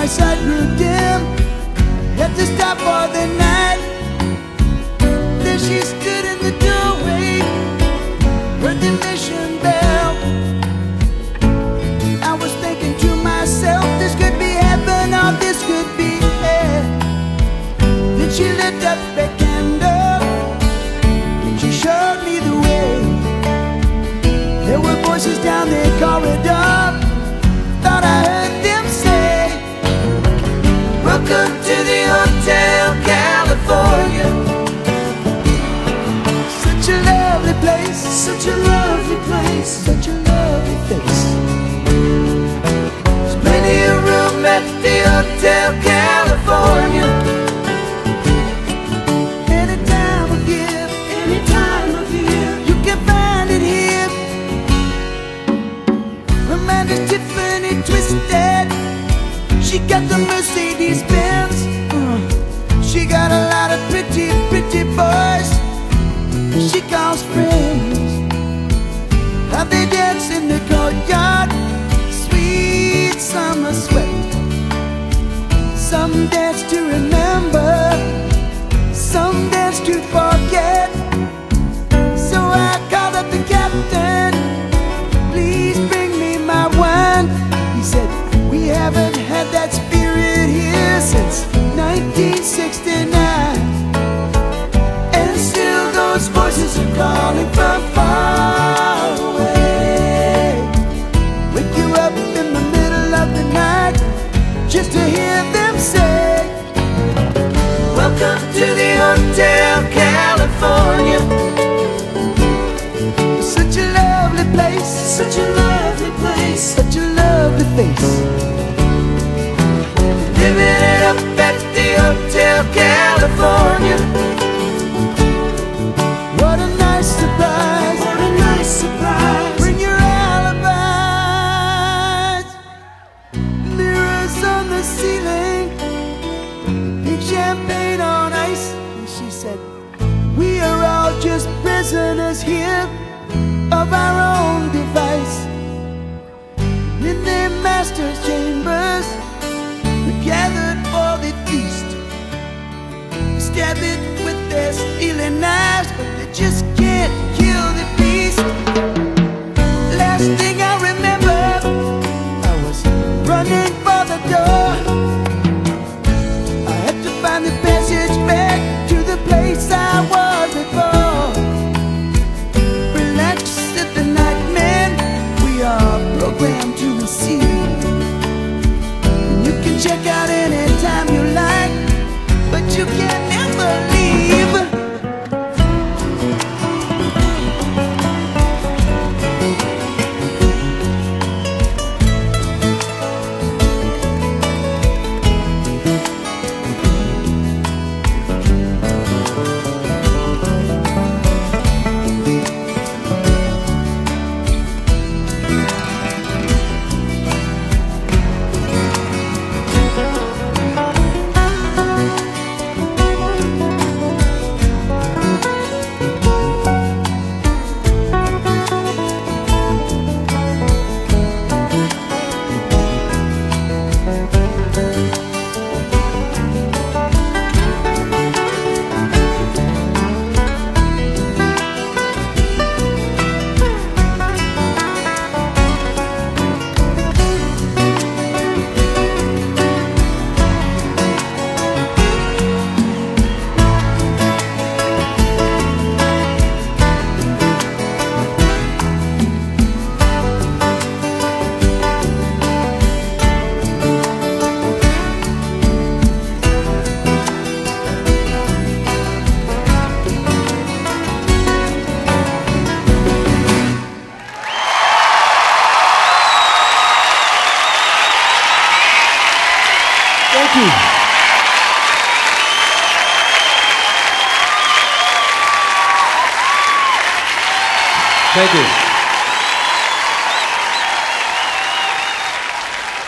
my sight grew dim. Had to stop for the night. There she stood in the doorway, heard the mission bell. I was thinking to myself, this could be heaven or this could be hell. Then she lit up the candle and she showed me the way. There were voices down the corridor, thought I heard them say, welcome to the Hotel California. Such a lovely place, such a lovely place, such a lovely face. There's plenty of room at the Hotel California. Any time of year, any time of year, you can find it here. Her mind is Tiffany twisted. She got the Mercedes Benz. She got a lot of pretty, pretty boys she calls friends. How they dance in the courtyard, sweet summer sweat. Some dance to remember, some dance to forget. So I called up the captain, please bring me my wine. He said, we haven't had that spirit here since 1969. And still those voices are calling from far away. Wake you up in the middle of the night just to hear them say, welcome to the Hotel California. Such a lovely place, such a lovely place, such a lovely face. Living it up at the Hotel California. What a nice surprise, what a nice surprise. Bring your alibis. Mirrors on the ceiling, pink champagne on ice. And she said, we are all just prisoners here of our own device. In their master's chambers, we gathered for the feast. Stab it with their stealing knives, but they just can't kill the beast. Last thing I remember, I was running for the door. I had to find the passage back to the place I was before. Relax at the night, man, we are programmed to receive. You can check out anytime you like, but you can never leave. Thank you. Thank you.